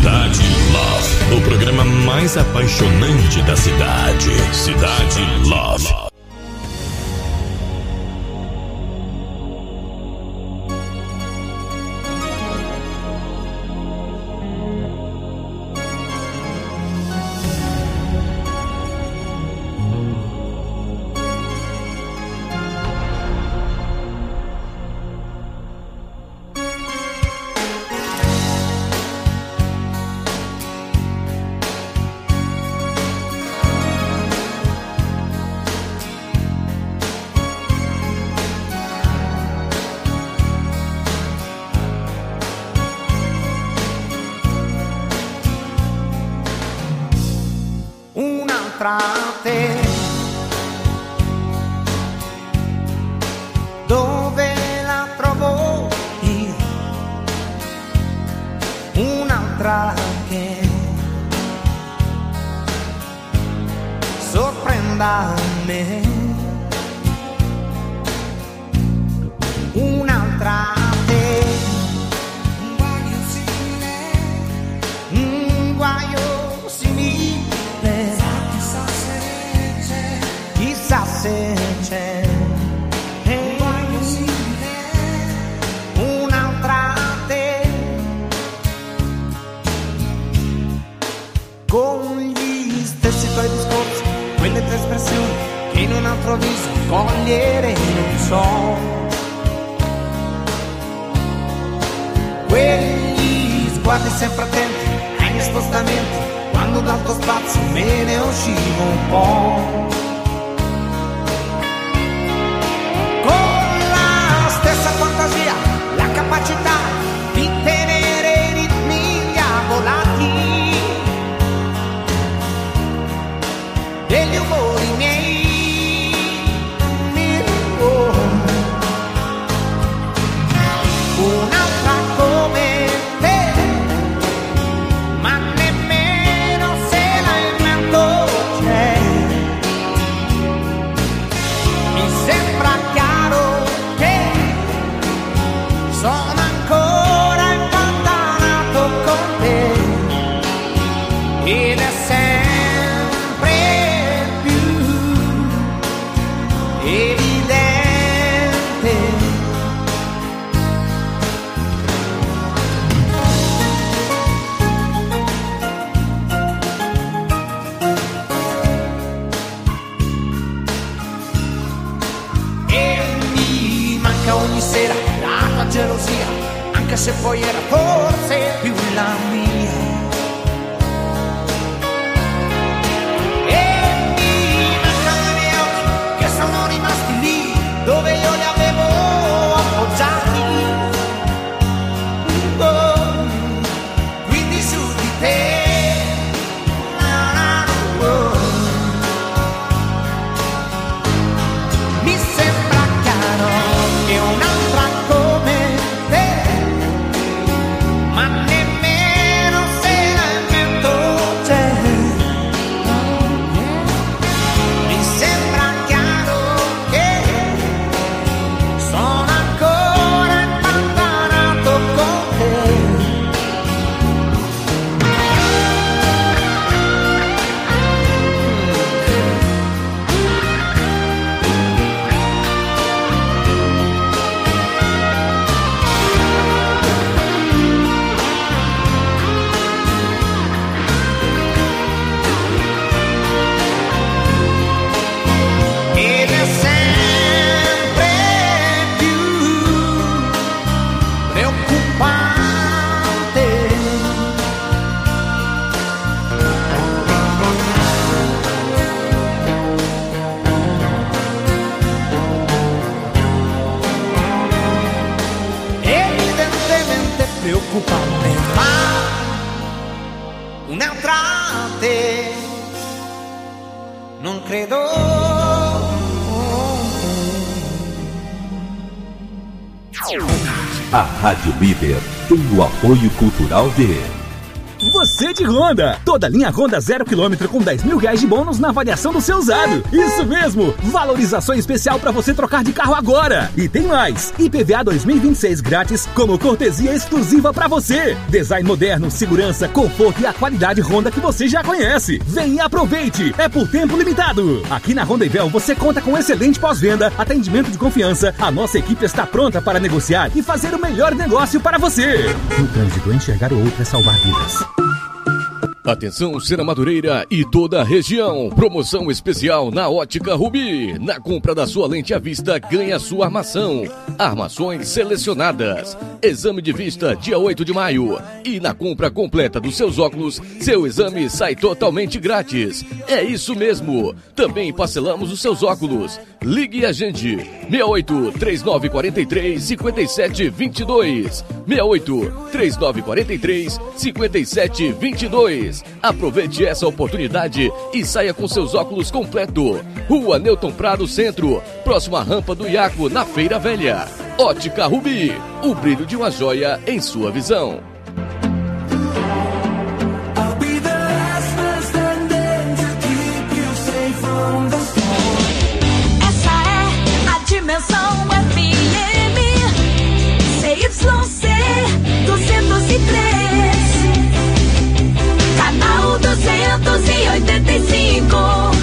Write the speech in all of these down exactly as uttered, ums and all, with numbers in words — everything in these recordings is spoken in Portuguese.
Cidade Love, o programa mais apaixonante da cidade. Cidade Love. Un'altra te, dove la trovo io? Un'altra che sorprenda me. Un'altra te, un guaio simile, un guaio simile. Chissà se c'è un guaio simile, un'altra te, con gli stessi tuoi discorsi, quelle tue espressioni che in un altro viso cogliere non so, quegli sguardi sempre attenti ai miei spostamenti, quando dal tuo spazio me ne uscivo un po'. Fantasia, la capacità di tenere i ritmi diavolati degli umori miei, oh. Un'altra come te, ma nemmeno se la invento c'è. Mi sembra chiaro che sono ancora impantanato con te ed è sempre più evidente. E mi manca ogni sera la tua gelosia, anche se poi era forse più la mia. E mi mancano i miei occhi che sono rimasti lì dove io li avevo appoggiati. Oh, quindi su di te. Oh. Mi sembra chiaro che un'altra come te, ma nemmeno se la invento c'è. Mi sembra chiaro che sono ancora impantanato con te. Ed è sempre più preoccupante. Evidentemente preoccupante, ma un'altra te non credo. A Rádio Líder tem o apoio cultural de C de Honda. Toda linha Honda zero quilômetro com dez mil reais de bônus na avaliação do seu usado. Isso mesmo, valorização especial para você trocar de carro agora. E tem mais, I P V A dois mil e vinte e seis grátis como cortesia exclusiva para você. Design moderno, segurança, conforto e a qualidade Honda que você já conhece. Vem e aproveite, é por tempo limitado. Aqui na Honda Ivel você conta com excelente pós-venda, atendimento de confiança. A nossa equipe está pronta para negociar e fazer o melhor negócio para você. No trânsito, enxergar o outro é salvar vidas. Atenção, Serra Madureira e toda a região. Promoção especial na Ótica Rubi. Na compra da sua lente à vista, ganha sua armação. Armações selecionadas. Exame de vista dia oito de maio. E na compra completa dos seus óculos, seu exame sai totalmente grátis. É isso mesmo. Também parcelamos os seus óculos. Ligue a gente. seis oito três nove quatro três cinco sete dois dois. seis oito três nove quatro três cinco sete dois dois. Aproveite essa oportunidade e saia com seus óculos completo. Rua Newton Prado Centro, próximo à rampa do Iaco, na Feira Velha. Ótica Rubi, o brilho de uma joia em sua visão. Essa é a Dimensão F M C Y C duzentos e três, canal duzentos e oitenta e cinco.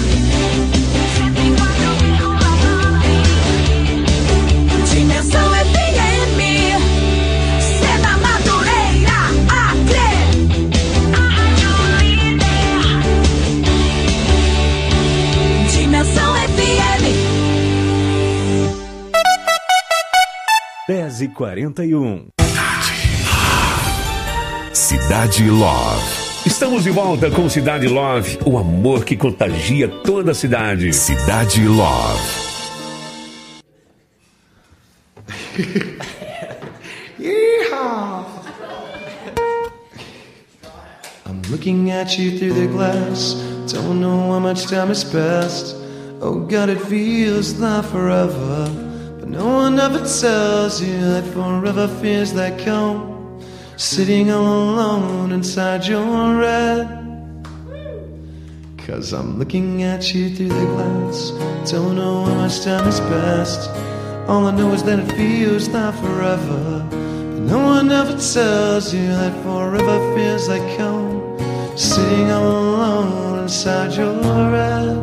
Dimensão F M, Serra Madureira, Acre. Dimensão F M. dez e quarenta e um. Cidade Love. Estamos de volta com Cidade Love, o amor que contagia toda a cidade. Cidade Love. Yeehaw! I'm looking at you through the glass. Don't know how much time has passed. Oh God, it feels like forever. But no one ever tells you that forever feels like home. Sitting all alone inside your head. Cause I'm looking at you through the glass. Don't know how much time has passed. All I know is that it feels like forever. But no one ever tells you that forever feels like home. Sitting all alone inside your head.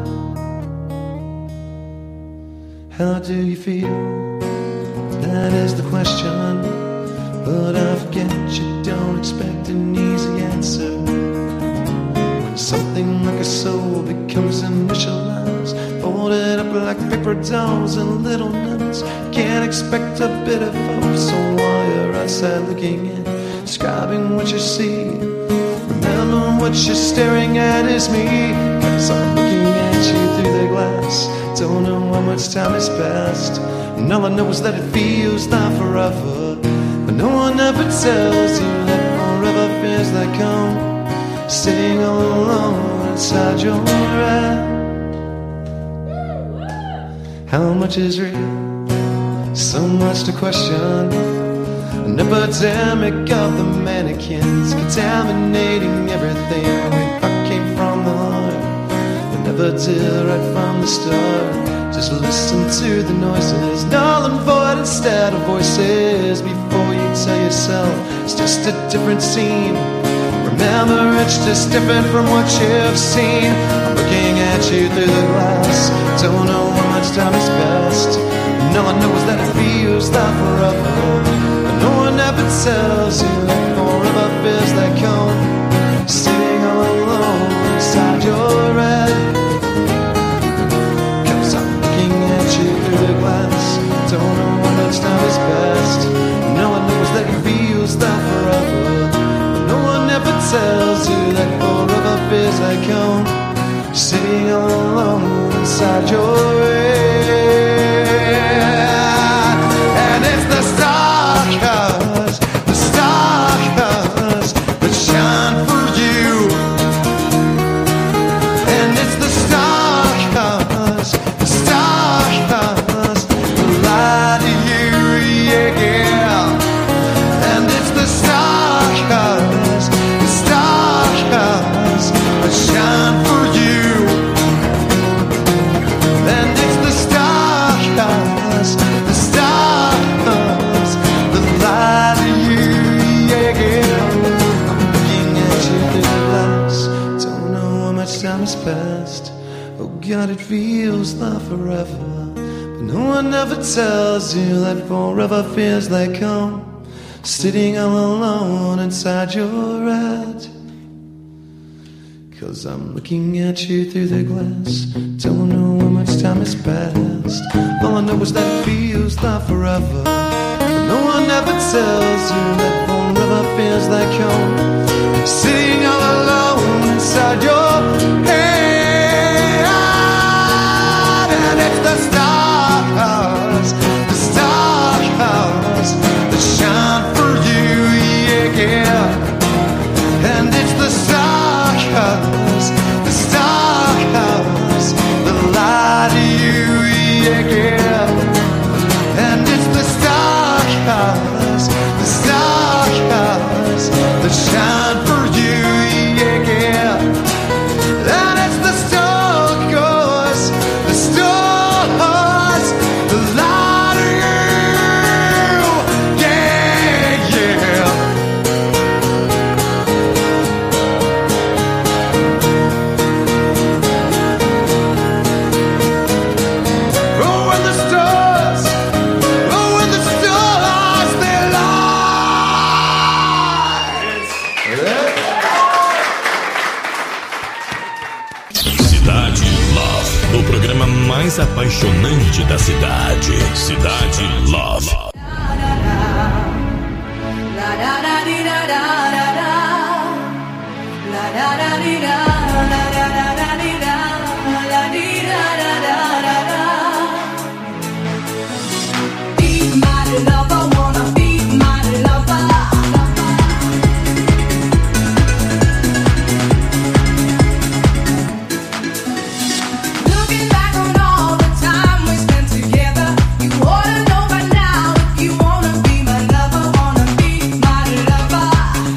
How do you feel? That is the question. But I forget you don't expect an easy answer. When something like a soul becomes initialized, folded up like paper dolls and little notes, can't expect a bit of hope. So while you're outside looking in, describing what you see, remember what you're staring at is me. Cause I'm looking at you through the glass. Don't know how much time has passed, and all I know is that it feels like forever. But no one ever tells you that forever feels like home. Sitting all alone inside your head. How much is real? So much to question. An epidemic of the mannequins, contaminating everything. We thought came from the heart, but never did right from the start. Just listen to the noises, null and void instead of voices. Before you tell yourself it's just a different scene, remember it's just different from what you've seen. I'm looking at you through the glass. Don't know how much time has passed, and all I know is that it feels like forever. But no one ever tells you that forever feels like home. Sitting all alone inside your head. Through the glass, don't know how much time has passed. No one knows that it feels like forever. But no one ever tells you that forever feels like home. Sitting all alone inside your head. And it's the stars, the stars that shine for you. And it's the stars, the stars lie to you, yeah. And it's the stars, the stars is past. Oh God, it feels like forever. But no one ever tells you that forever feels like home. Sitting all alone inside your head. Cause I'm looking at you through the glass. Don't know how much time has passed. All I know is that it feels like forever. But no one ever tells you that forever feels like home. Sitting all alone inside your head. And it's the stars, the stars that shine for you, yeah, yeah. And it's the stars, the stars that light you, yeah, yeah. And it's the stars, the stars that shine for you, yeah, yeah. And it's the stars, the stars that light you, yeah, yeah. Oh, and the stars, oh, and the stars, they Cidade Love, o programa mais apaixonante da cidade. Cidade Love. Be my lover, wanna be my lover. Looking back on all the time we spent together, you ought to know by now if you wanna be my lover, wanna be my lover.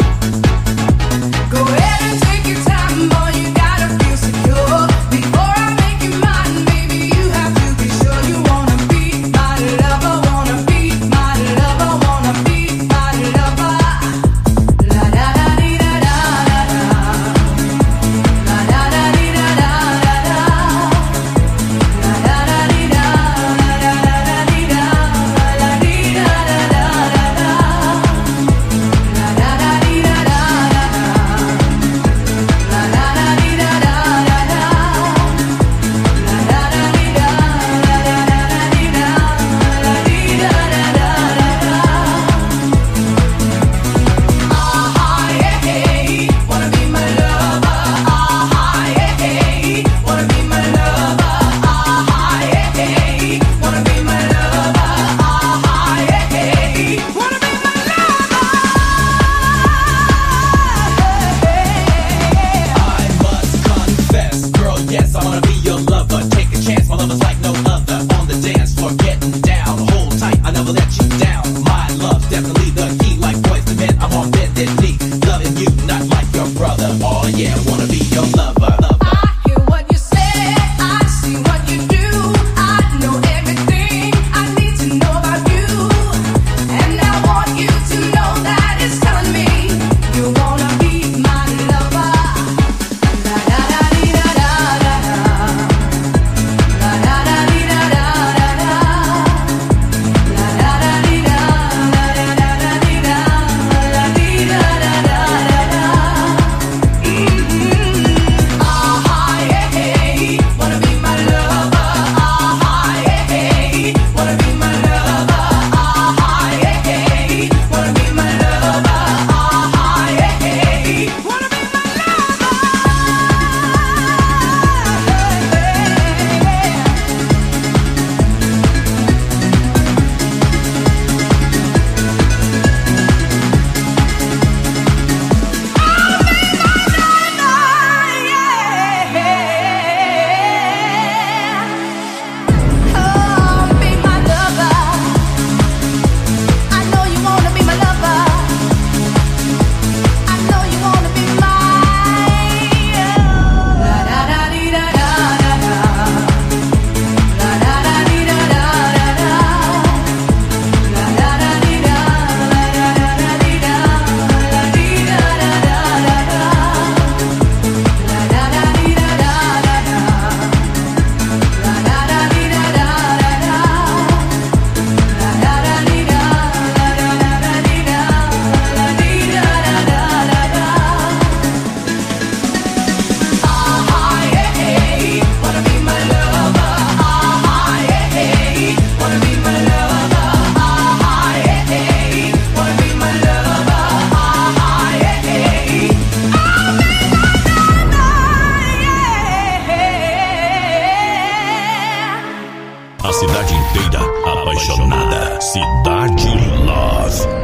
verdadeira, apaixonada. Cidade Love.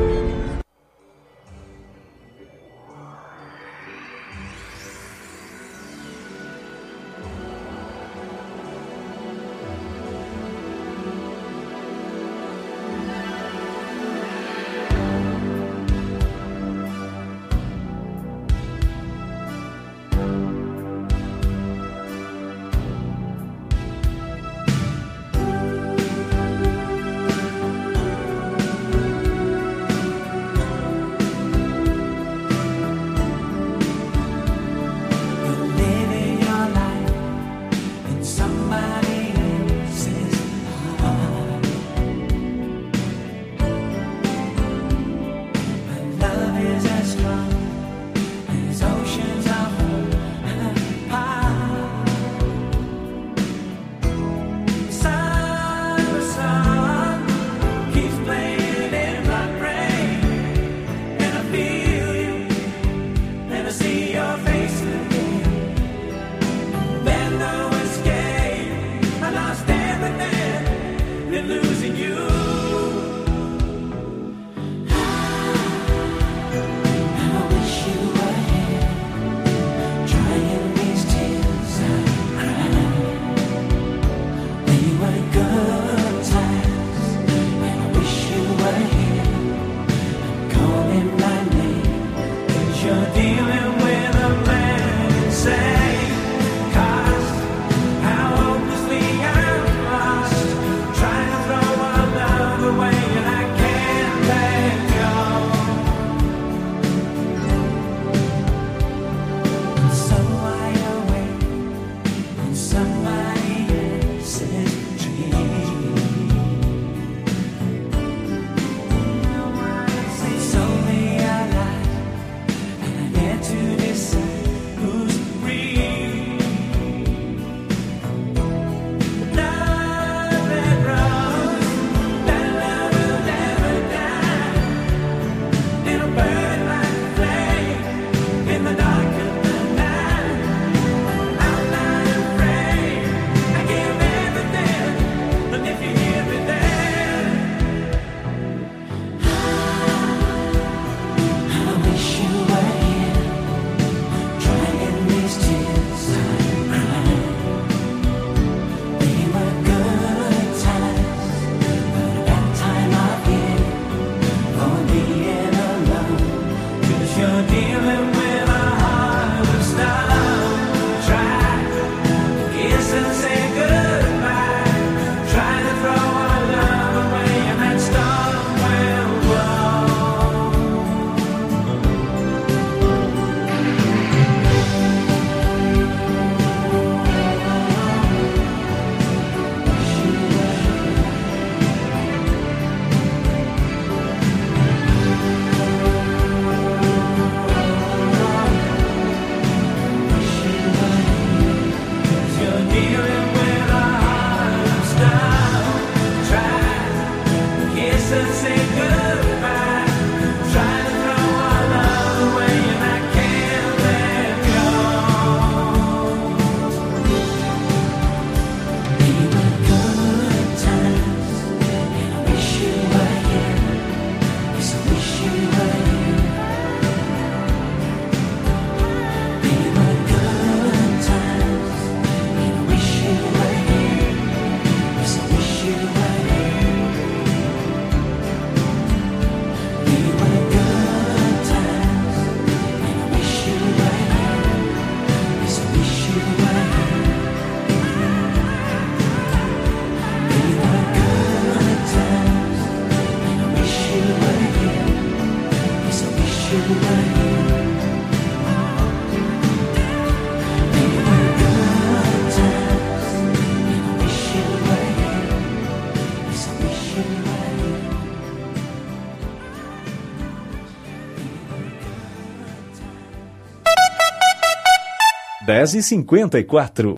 dez e cinquenta e quatro.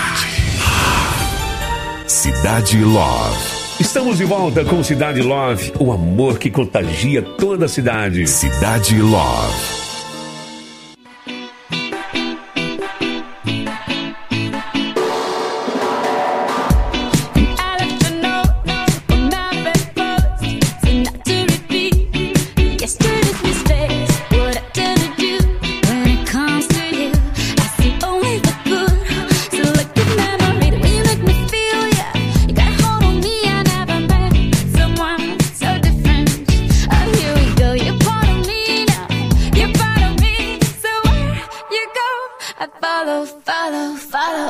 Cidade Love. Estamos de volta com Cidade Love, o amor que contagia toda a cidade. Cidade Love. I left a note follow, follow, follow.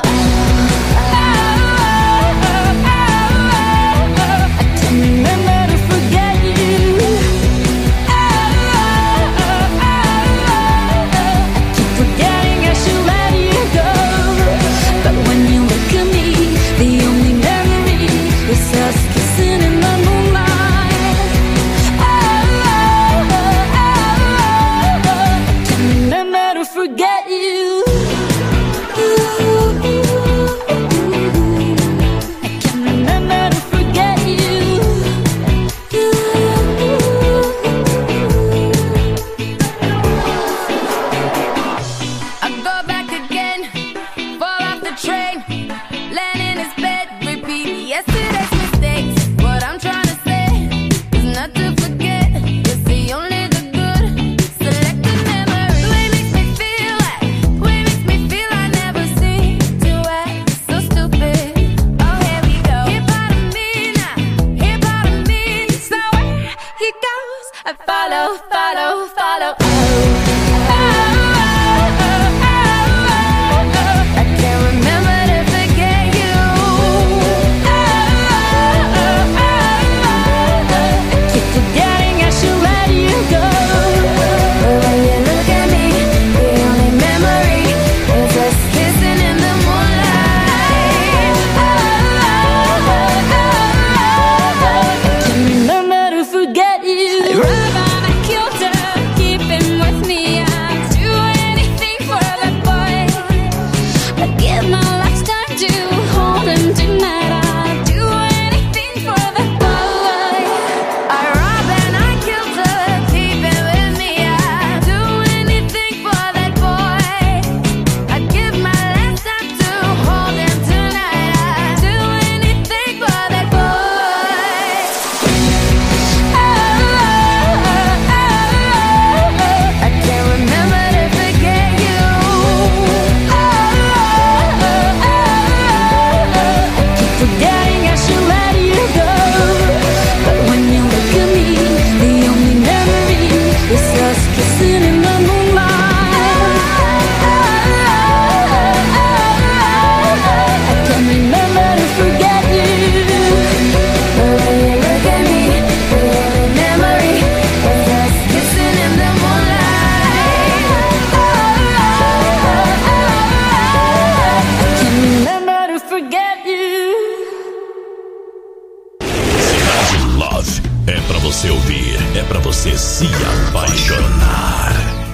Se apaixonar.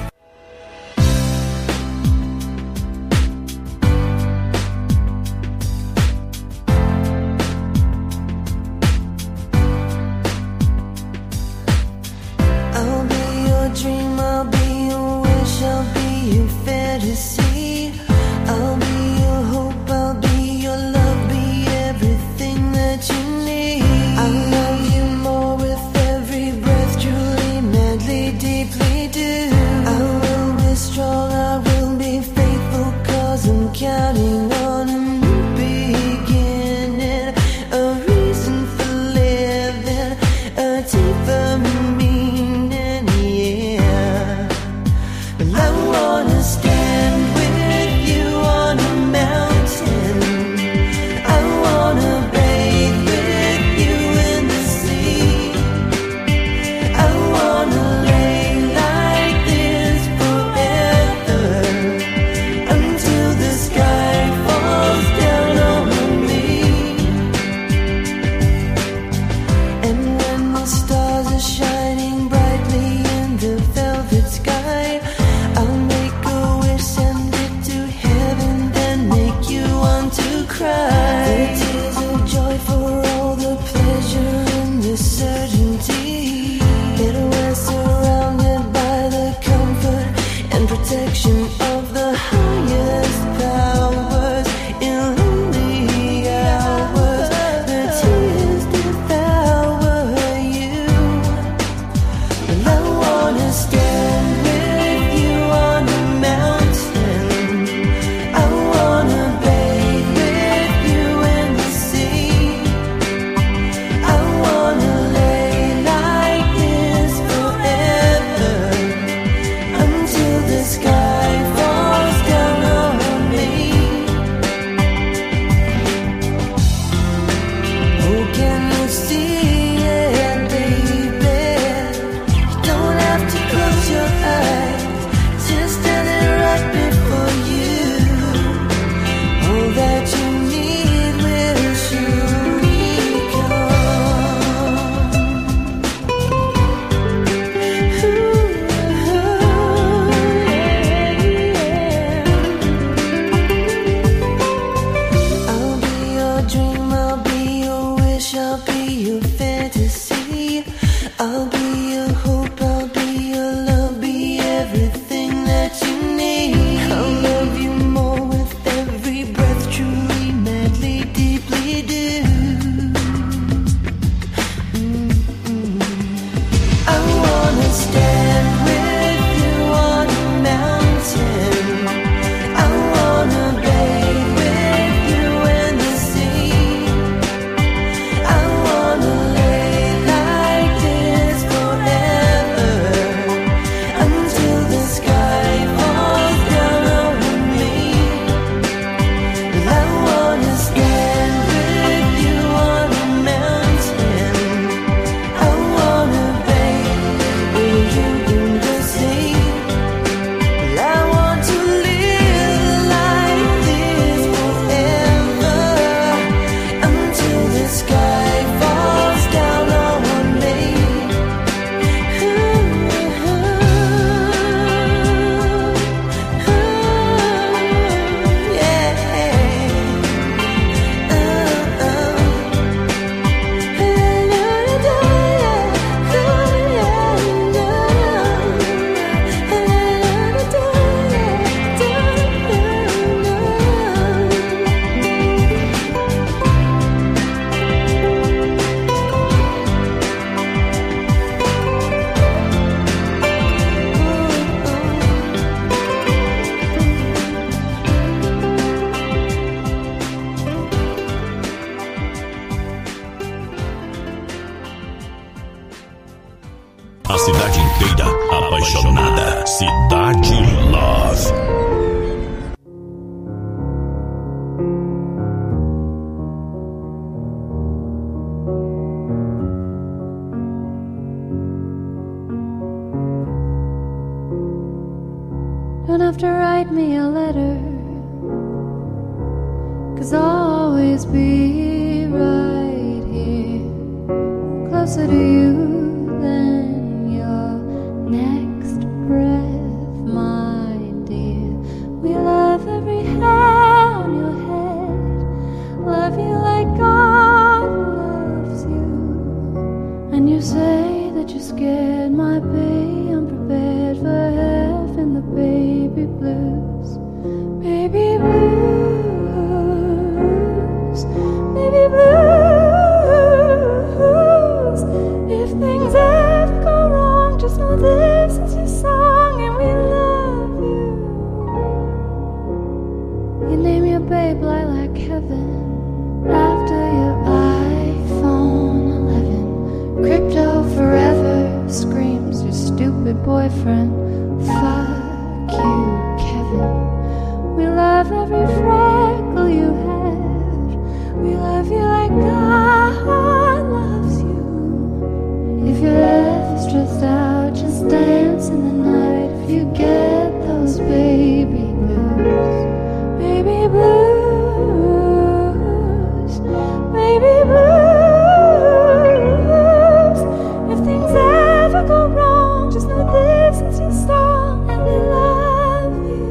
I'll be your dream, I'll be your wish, I'll be your fantasy. I'll be your hope, I'll be your love, be everything that you need. I'll love you more with every breath, truly, madly, deeply do. I will be strong, I will be faithful, cause I'm counting on a new beginning, a reason for living, a deeper meaning, yeah. Well, I wanna stand with you on a mountain, I wanna bathe with you in the sea, I wanna lay like this forever, until the sky falls down on me. And when the stars are shining brightly in the velvet sky, I'll make a wish and Don't have to write me a letter, 'cause I'll always be right here, closer to you than your next breath, my dear. We love every hair on your head, love you like God loves you. And you say that you're scared, my baby, I'm prepared for having the baby blues. Baby blues, baby blues. If things ever go wrong, just know this is your song and we love you. You name your babe Lilac Heaven after your iPhone eleven. Crypto forever screams your stupid boyfriend. Fuck you, Kevin. We love every freckle you have. We love you like God loves you. If you're ever stressed out, just dance in the night. If you get those baby blues, baby blues, baby blues. If things ever go wrong, just know this is your song and we love you.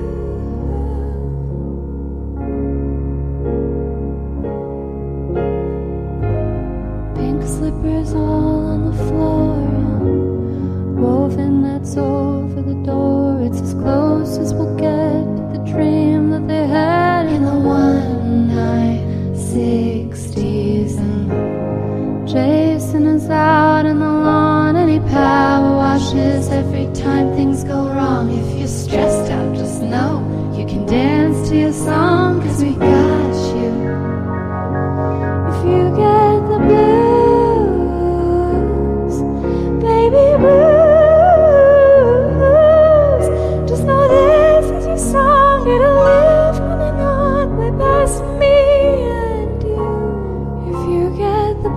Pink slippers all on the floor, woven nets over the door. It's as close as we'll get to the dream that they had in the one night sixties. And Jason is out in the lawn and he power washes every time things go wrong. If you're stressed out, just know you can dance to your song, 'cause we got you. If you get the blues, baby blues, just know this is your song. It'll live on and on, way past me and you. If you get the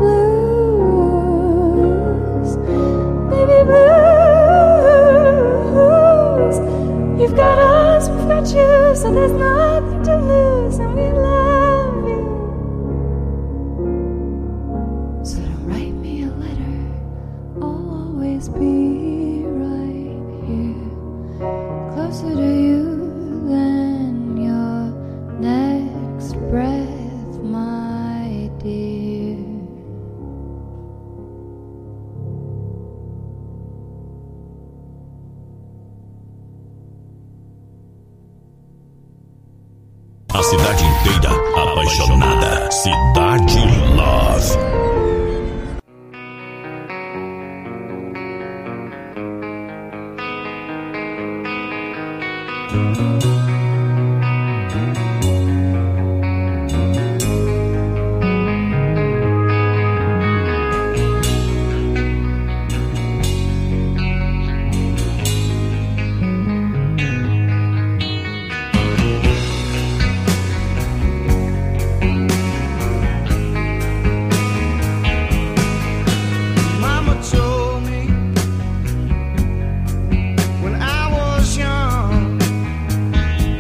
blues, baby blues, you've got us, we've got you, so there's nothing to lose, and we love you. So don't write me a letter, I'll always be right here, closer to you than your next breath, my dear. A cidade inteira apaixonada. Cidade Love. Mama told me when I was young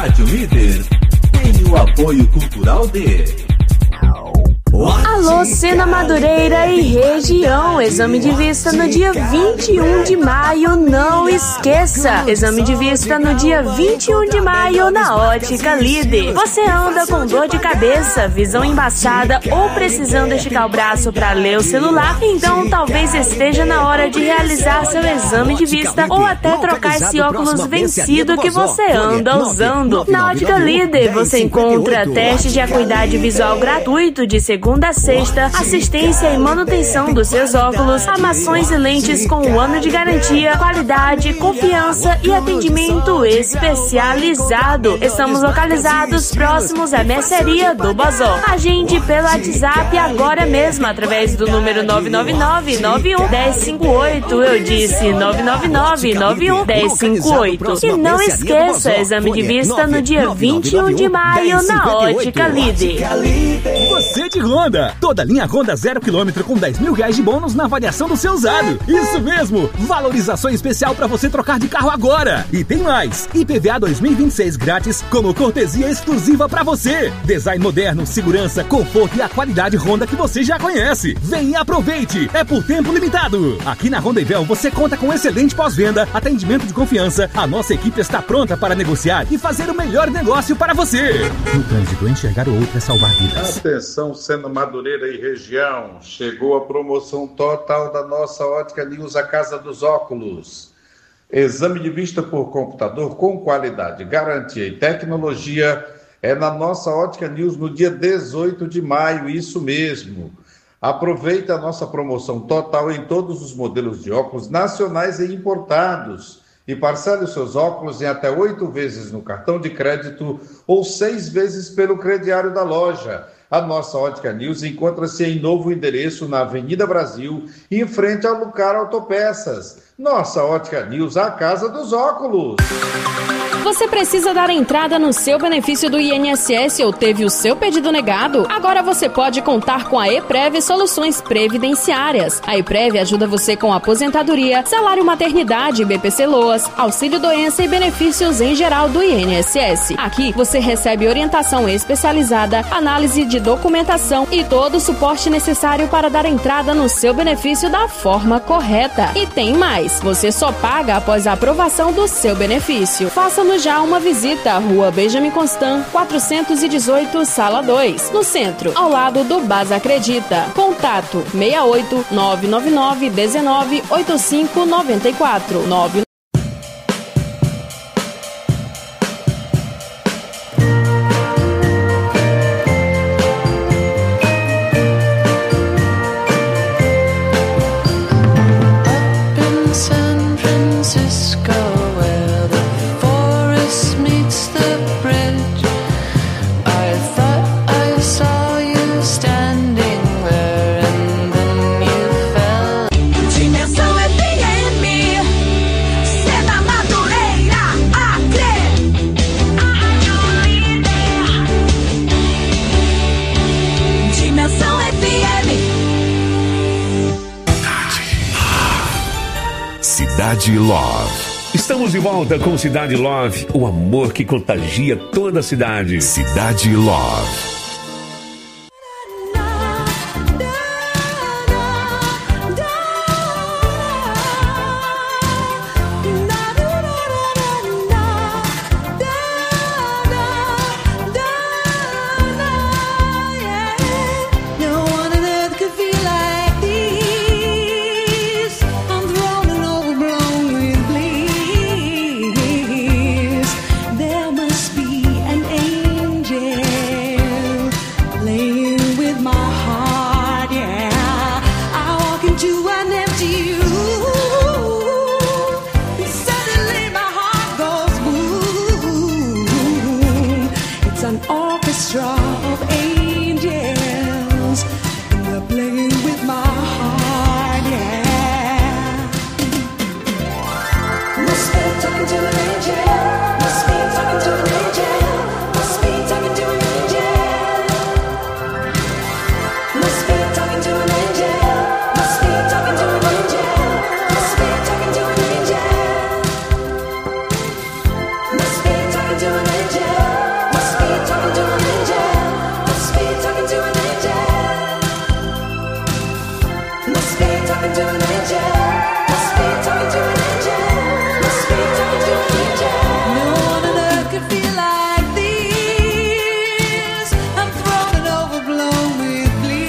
Rádio Líder tem o apoio cultural de... Alô, Sena Madureira e região. Exame de vista no dia vinte e um de maio, não esqueça. Exame de vista no dia vinte e um de maio na Ótica Líder. Você anda com dor de cabeça, visão embaçada ou precisando esticar o braço para ler o celular? Então talvez esteja na hora de realizar seu exame de vista ou até trocar esse óculos vencido que você anda usando. Na Ótica Líder você encontra teste de acuidade visual gratuito de segunda Segunda a sexta, assistência e manutenção dos seus óculos, armações e lentes com um ano de garantia, qualidade, confiança e atendimento especializado. Estamos localizados próximos à mercearia do Bazó. Agende pelo WhatsApp agora mesmo, através do número nove nove nove, nove um, um zero cinco oito. Eu disse nove nove nove, nove um, um zero cinco oito. E não esqueça, exame de vista no dia vinte e um de maio na Ótica Líder. Você de Honda. Toda linha Honda zero quilômetro com dez mil reais de bônus na avaliação do seu usado. Isso mesmo! Valorização especial para você trocar de carro agora. E tem mais! I P V A dois mil e vinte e seis grátis como cortesia exclusiva para você. Design moderno, segurança, conforto e a qualidade Honda que você já conhece. Vem e aproveite! É por tempo limitado. Aqui na Honda Ivel você conta com excelente pós-venda, atendimento de confiança. A nossa equipe está pronta para negociar e fazer o melhor negócio para você. No trânsito, enxergar o outro é salvar vidas. Atenção, Sena Madureira e região, chegou a promoção total da nossa Ótica News, a Casa dos Óculos. Exame de vista por computador com qualidade, garantia e tecnologia é na nossa Ótica News no dia dezoito de maio, isso mesmo. Aproveite a nossa promoção total em todos os modelos de óculos nacionais e importados e parcele os seus óculos em até oito vezes no cartão de crédito ou seis vezes pelo crediário da loja. A nossa Ótica News encontra-se em novo endereço na Avenida Brasil, em frente ao Lucar Autopeças. Nossa Ótica News, a casa dos óculos. Você precisa dar entrada no seu benefício do I N S S ou teve o seu pedido negado? Agora você pode contar com a EPREV Soluções Previdenciárias. A EPREV ajuda você com aposentadoria, salário maternidade, B P C Loas, auxílio doença e benefícios em geral do I N S S. Aqui você recebe orientação especializada, análise de documentação e todo o suporte necessário para dar entrada no seu benefício da forma correta. E tem mais, você só paga após a aprovação do seu benefício. Faça-nos já uma visita à Rua Benjamin Constant, quatrocentos e dezoito, Sala dois, no centro, ao lado do Baza Acredita. Contato seis oito nove nove nove um nove oito cinco nove quatro nove. Cidade Love. Estamos de volta com Cidade Love, o amor que contagia toda a cidade. Cidade Love. Must be talking to an angel. to an angel. Must be talking to an angel. Must be talking to an angel. No one on earth could feel like this. I'm thrown and overblown with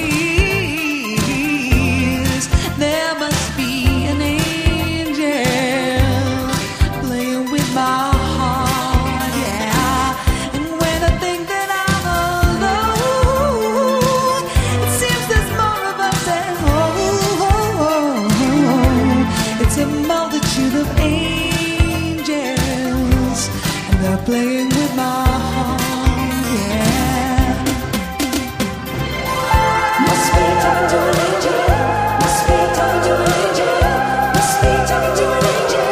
bliss. There must be an angel playing with my heart, yeah. And when I think that I'm alone, it seems there's more of us at home. It's a multitude of angels, and they're playing with my heart, yeah. Must be talking to an angel. Must be talking to an angel. Must be talking to an angel.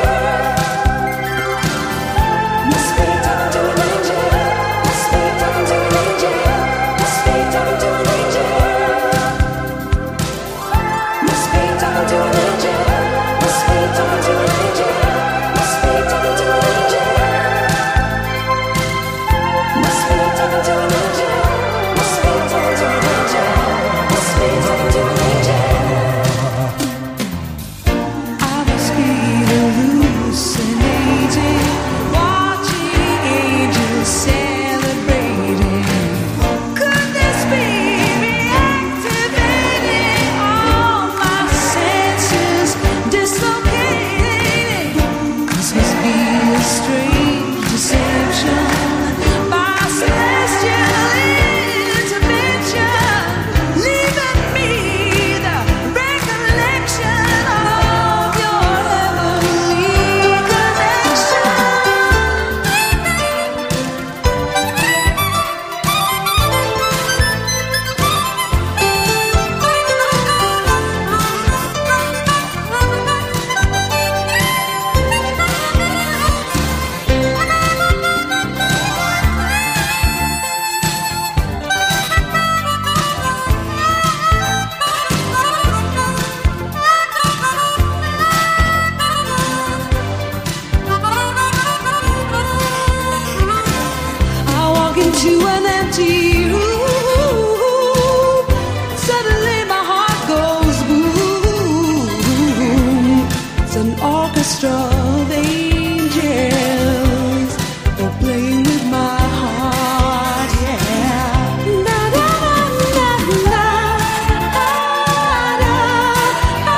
Must be talking to an angel. Must be talking to an angel. Must be talking to an angel. Must be talking to an angel. Must be talking to an angel. Must be talking to an angel. Must be talking to an angel. Must be talking to an angel. Must be talking to an angel. I must be hallucinating, watching angels celebrating. Could this be me activating all my senses, dislocating? This must be a strange deception, my celestial intervention, leaving me the recollection of your heavenly connection. I walk into an empty room. Suddenly my heart goes boom. It's an orchestra of angels. They're playing with my heart, yeah. Na, na, na, na, na, na, na,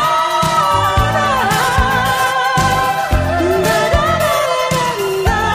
na, na, na,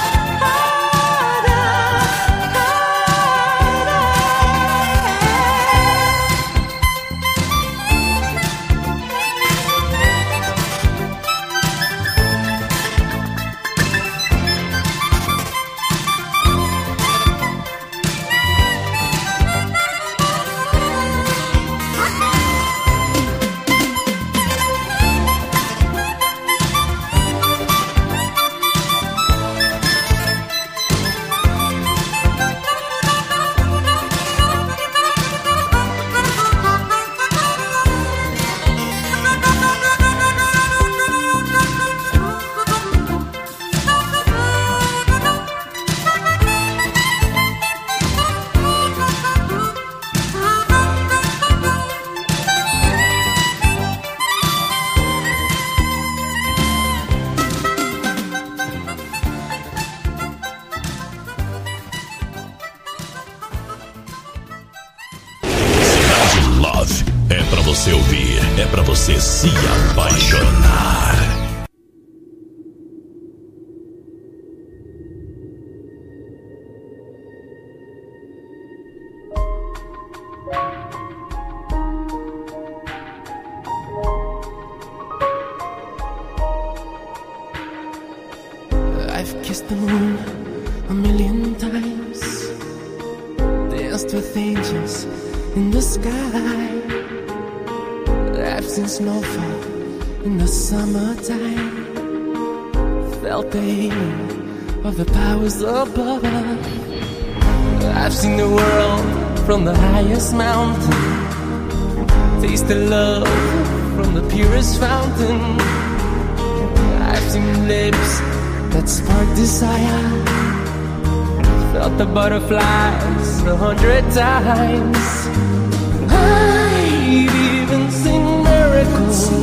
Love é pra você ouvir, é pra você se apaixonar. I've kissed the moon a million times, danced with angels in the sky. I've seen snowfall in the summertime, felt the healing of the powers above. I've seen the world from the highest mountain, tasted love from the purest fountain. I've seen lips that spark desire, felt the butterflies a hundred times. I've even seen miracles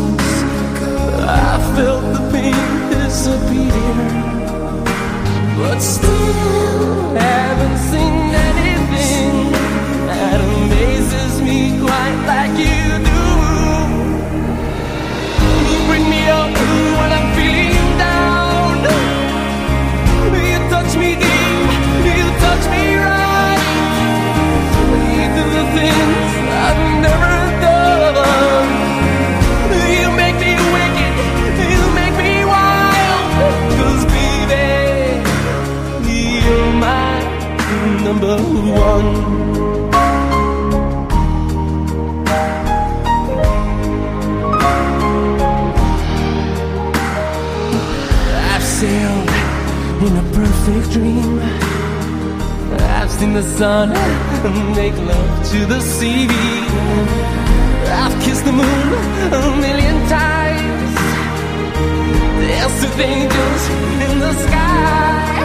in a perfect dream. I've seen the sun make love to the sea. I've kissed the moon a million times. There's two angels in the sky.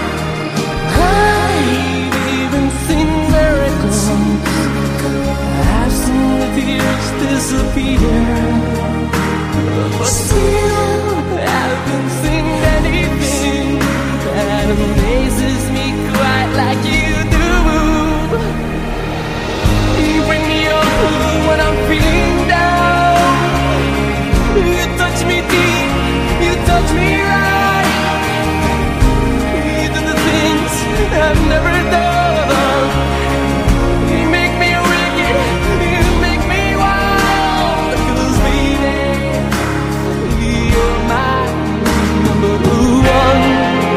I've even seen miracles. I've seen the tears disappear. But still, I haven't seen anything that amazes me quite like you do. You bring me up when I'm feeling down. You touch me deep, you touch me right. You do the things I've never done. You make me wicked, you make me wild. 'Cause baby, you're my number one.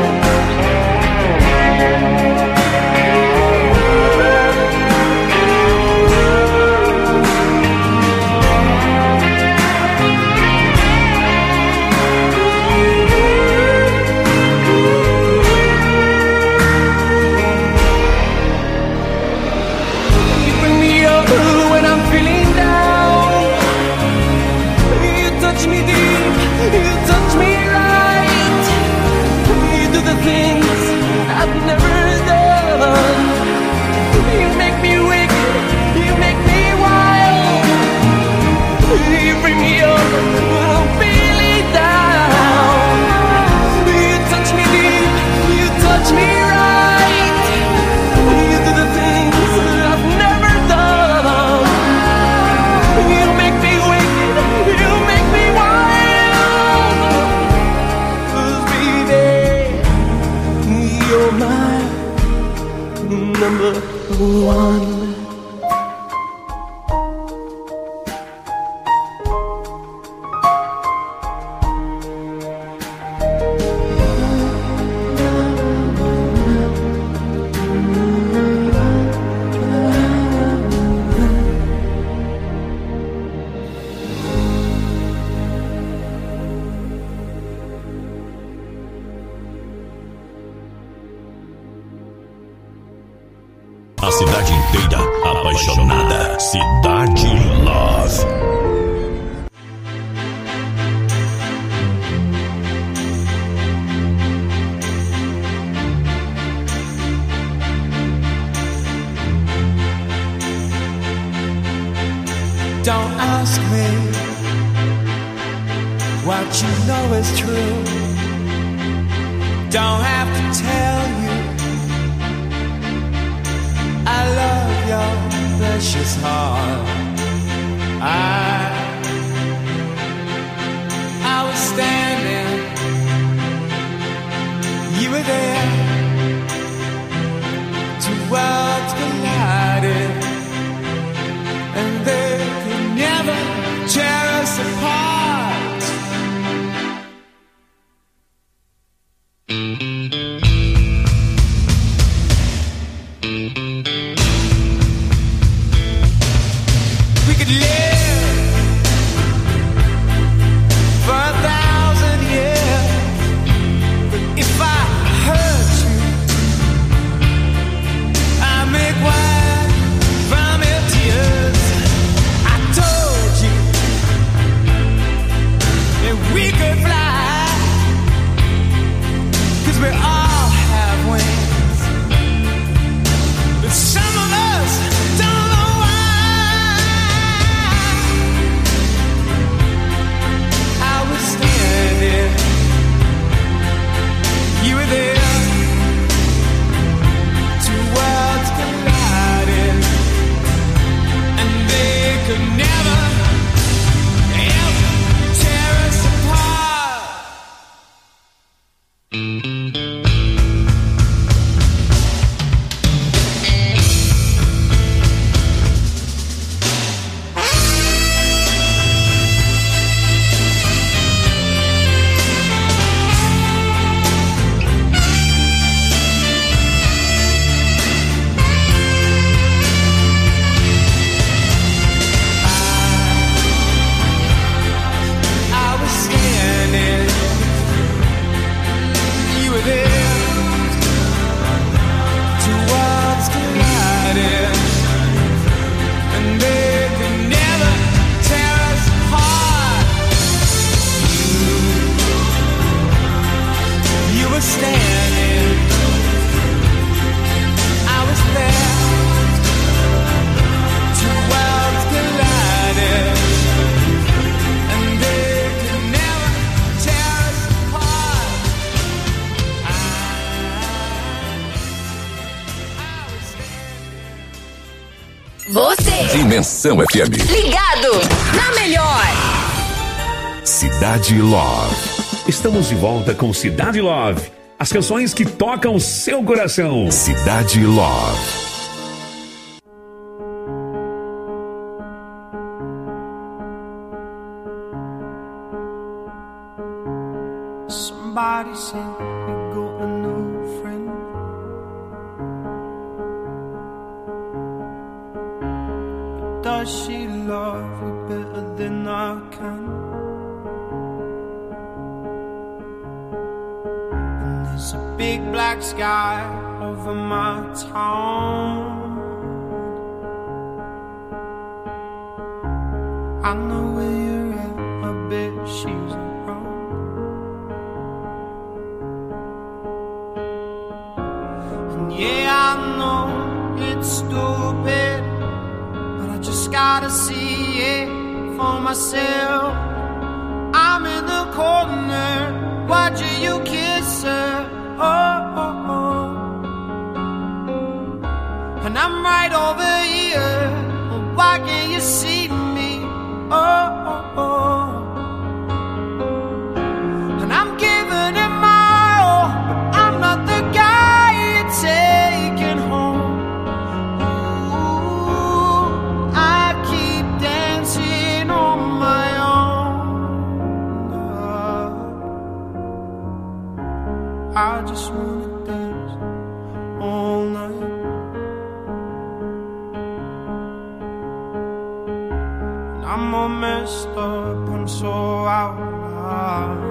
A cidade inteira apaixonada. Cidade Love. Don't ask me what you know is true. Don't have to tell you I love your precious heart. I, I was standing, you were there. Two worlds collided, and they could never tear us apart. We could live Dimensão F M. Ligado na melhor. Cidade Love. Estamos de volta com Cidade Love. As canções que tocam seu coração. Cidade Love. Somebody said you got a new friend. But does she love you better than I can? And there's a big black sky over my town. I know where you're at, I bet she's around. Yeah, I know it's stupid, but I just gotta see it for myself. I'm in the corner, watching you kiss her. Oh, oh, oh. And I'm right over here. Why can't you see me? Oh, oh, oh. And I'm giving it my all, but I'm not the guy you're taking home. Ooh, I keep dancing on my own. Uh, I just wanna dance all night. And I'm all messed up, I'm so out of line.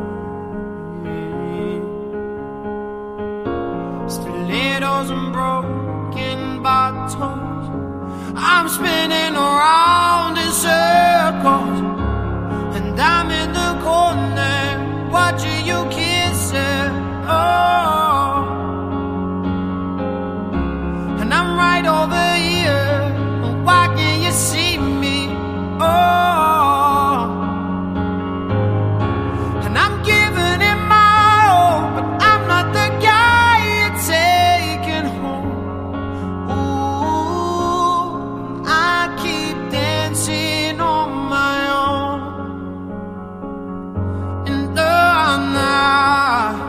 Stilettos and broken bottles, I'm spinning around in circles. And I'm in the corner, watching you kiss her. Oh, and I'm right over here. Why can't you see me? Oh, and I'm giving it my all, but I'm not the guy you're taking home. Ooh, I keep dancing on my own. And the night,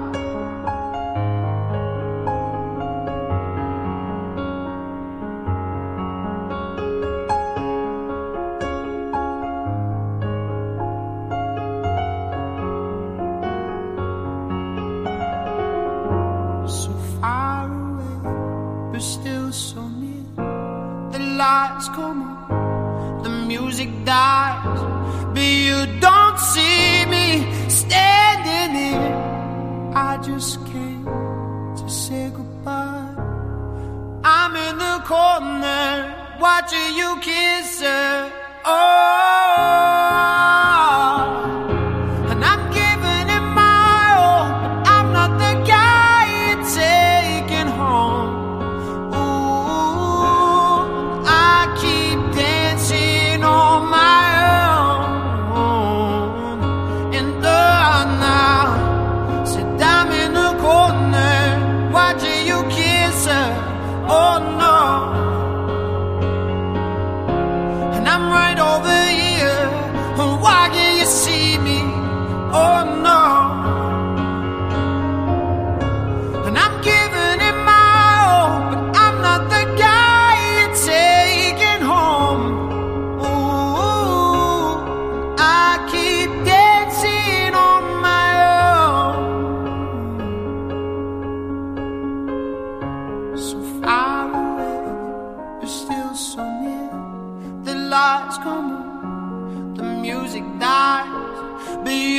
so far away, but still so near. The lights come on, the music dies, but you don't see me standing here. I just came to say goodbye. I'm in the corner, watching you kiss her. Oh, and I'm giving it my all, but I'm not the guy you're taking home. Ooh, I keep dancing on my own. In the night, said I'm in the corner, watching you kiss her. Oh no, and I'm right over here. Why can't you see me? Oh no, and I'm giving it my all, but I'm not the guy you're taking home. Ooh, I keep dancing on my own. So far away, but still so near. The lights come on, the music dies, but you